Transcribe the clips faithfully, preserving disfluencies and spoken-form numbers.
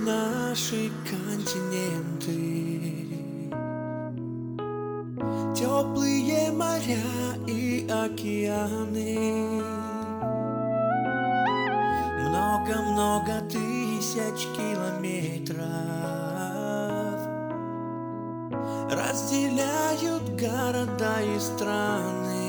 наши континенты, теплые моря и океаны. Много-много тысяч километров разделяют города и страны.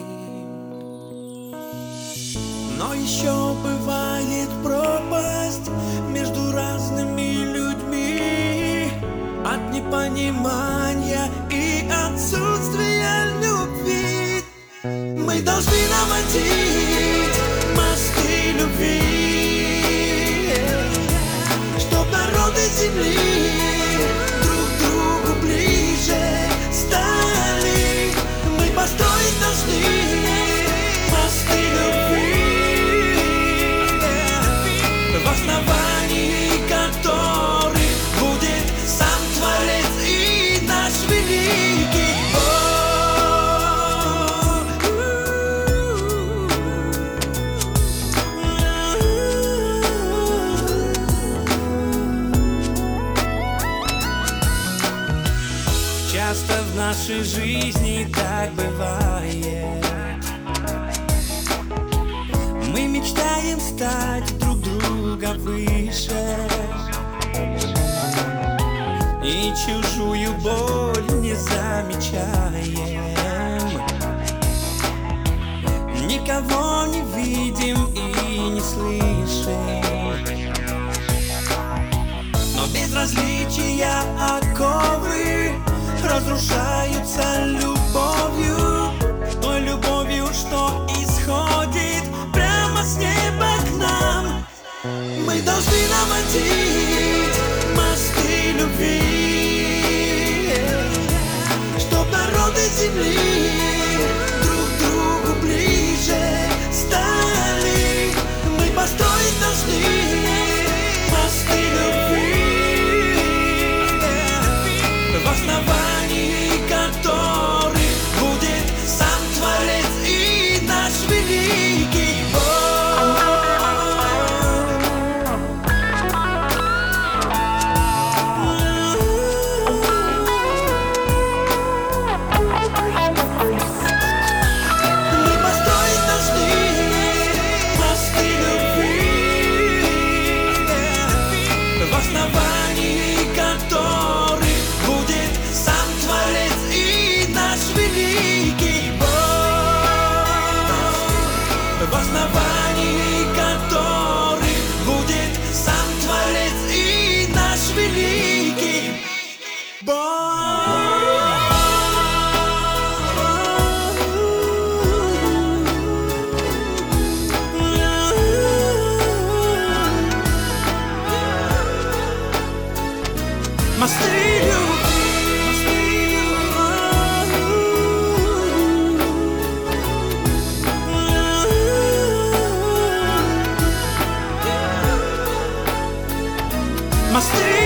Но еще бывает пропасть между разными людьми от непонимания и отсутствия любви. Мы должны наводить мосты любви, чтоб народы земли друг к другу ближе стали. Мы построить должны мосты любви, в основании которых будет сам Творец и наш великий Часто в нашей жизни так бывает. Мы мечтаем стать друг друга выше и чужую боль не замечаем. Никого не видим и не слышим, но безразличия оковы разрушаются любовью, той любовью, что исходит прямо с неба к нам. Мы должны наводить мосты любви, чтоб народы земли друг к другу ближе стали. Мы построить должны мосты любви, в основании которых будет сам Творец и наш великий Бог. Мы построить должны мосты любви, в основании которых будет сам Творец и наш великий Бог, в основании которых будет сам Творец и наш великий Бог. Мосты любви, мосты